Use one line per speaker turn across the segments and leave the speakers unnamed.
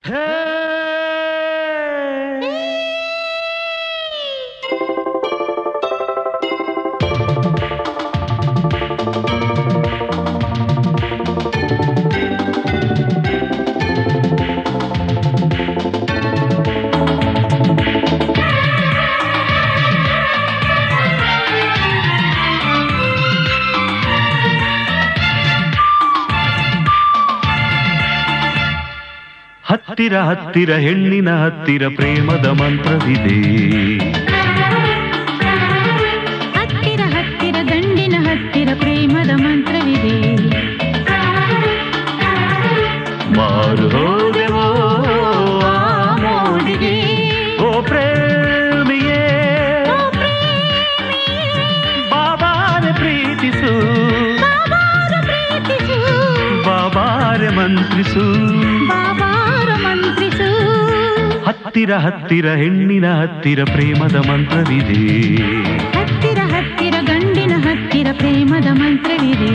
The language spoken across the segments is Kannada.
ಹತ್ತಿರ ಹತ್ತಿರ ಹೆಣ್ಣಿನ ಹತ್ತಿರ ಪ್ರೇಮದ ಮಂತ್ರವಿದೆ.
ಹತ್ತಿರ ಹತ್ತಿರ ಗಂಡಿನ ಹತ್ತಿರ ಪ್ರೇಮದ ಮಂತ್ರವಿದೆ.
ಮಾರು ಹೋದೆವೋ ಆ ಮೋಡಿಗೆ ಓ ಪ್ರೇಮಿಯೇ, ಬಾಬಾರೆ ಪ್ರೀತಿಸು, ಬಾಬಾರೆ ಮಂತ್ರಿಸು, ಹತ್ತಿರ ಹತ್ತಿರ ಹೆಣ್ಣಿನ ಹತ್ತಿರ ಪ್ರೇಮದ ಮಂತ್ರವಿದೆ.
ಹತ್ತಿರ ಹತ್ತಿರ ಗಂಡಿನ ಹತ್ತಿರ ಪ್ರೇಮದ ಮಂತ್ರವಿದೆ.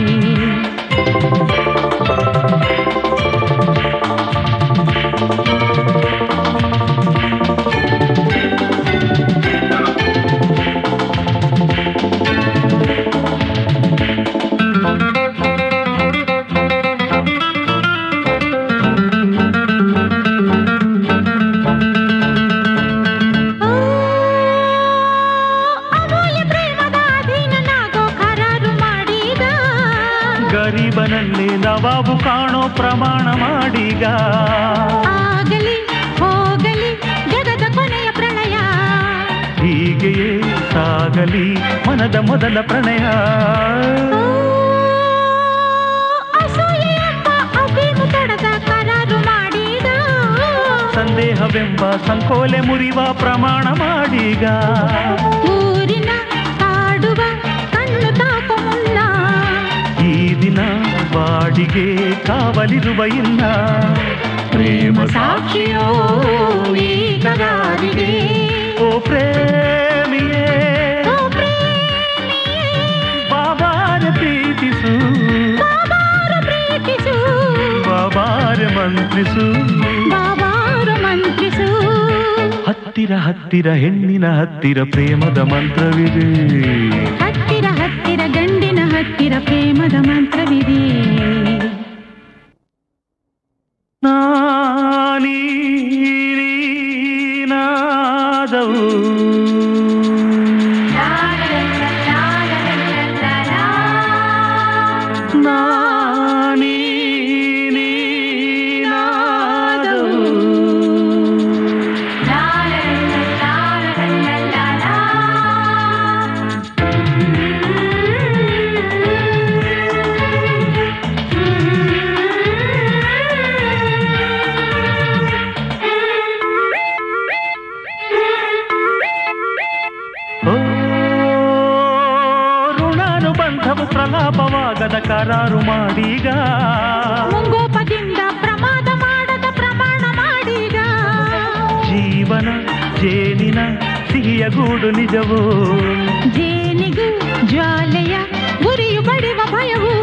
ಗರೀಬನಲ್ಲೇ ನವಾಬು ಕಾಣೋ ಪ್ರಮಾಣ ಮಾಡೀಗ.
ಆಗಲಿ ಹೋಗಲಿ ಜಗದ ಕೊನೆಯ ಪ್ರಣಯ,
ಹೀಗೆಯೇ ಸಾಗಲಿ ಮನದ ಮೊದಲ ಪ್ರಣಯ.
ಅಸೂಯೆಯೆಂಬ ಅಭಿಮು ತಡದ ಕರಾರು ಮಾಡೀಗ.
ಸಂದೇಹವೆಂಬ ಸಂಕೋಲೆ ಮುರಿವ ಪ್ರಮಾಣ ಮಾಡೀಗ.
ಊರಿನ ಕಾಡುವ ಕಣ್ಣು ತಾಕೋ ಮುನ್ನ,
ಈ ದಿನ ಬಾಡಿಗೆ ಕಾವಲಿರುವ ಇಲ್ಲ. ಪ್ರೇಮ ಸಾಕ್ಷಿಯೋ ಈ ಕರಾರಿಗೆ ಓ ಪ್ರೇಮಿಯೇ, ಬಾಬಾರ ಪ್ರೀತಿಸು, ಬಾಬಾರ ಮಂತ್ರಿಸು,
ಬಾಬಾರ ಮಂತ್ರಿಸು.
ಹತ್ತಿರ ಹತ್ತಿರ ಹೆಣ್ಣಿನ ಹತ್ತಿರ ಪ್ರೇಮದ ಮಂತ್ರವಿದೆ.
ಹತ್ತಿರ ಹತ್ತಿರ ಗಂಡಿನ ಹತ್ತಿರ ಪ್ರೇಮದ ಮಂತ್ರವಿದೆ.
ನಾನೀನಾದವು ಪ್ರಲಾಪವಾಗದ ಕರಾರು ಮಾಡೀಗ.
ಮುಂಗೋಪದಿಂದ ಪ್ರಮಾದ ಮಾಡದ ಪ್ರಮಾಣ ಮಾಡೀಗ.
ಜೀವನ ಜೇನಿನ ಸಿಹಿಯ ಗೂಡು ನಿಜವೋ,
ಜೇನಿಗೂ ಜ್ವಾಲೆಯ ಗುರಿಯು ಬಡಿವ ಭಯವು.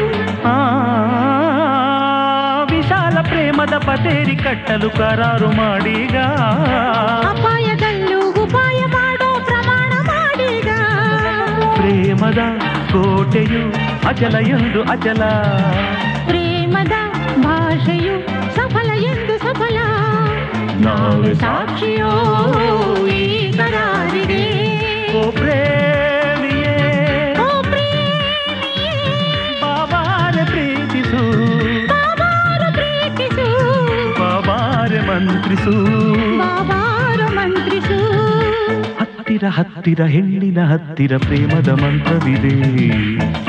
ವಿಶಾಲ ಪ್ರೇಮದ ಪತೇರಿ ಕಟ್ಟಲು ಕರಾರು ಮಾಡೀಗ.
ಅಪಾಯದಲ್ಲೂ ಉಪಾಯ ಮಾಡೋ ಪ್ರಮಾಣ ಮಾಡೀಗ.
ಪ್ರೇಮದ ಕೋಟೆಯು ಅಚಲ ಎಂದು ಅಚಲ,
ಪ್ರೇಮದ ಭಾಷೆಯು ಸಫಲ ಎಂದು ಸಫಲ.
ನಾವು
ಸಾಕ್ಷಿಯೋ ಈ ಕರಾರಿಗೆ
ಓ ಪ್ರೇಮಿಯೇ, ಬಾಬಾರ ಪ್ರೀತಿಸು,
ಬಾಬಾರ ಪ್ರೀತಿಸು,
ಬಾಬಾರ ಮಂತ್ರಿಸು,
ಬಾಬಾರ ಮಂತ್ರಿಸು.
ಹತ್ತಿರ ಹತ್ತಿರ ಹೆಣ್ಣಿನ ಹತ್ತಿರ ಪ್ರೇಮದ ಮಂತ್ರವಿದೆ.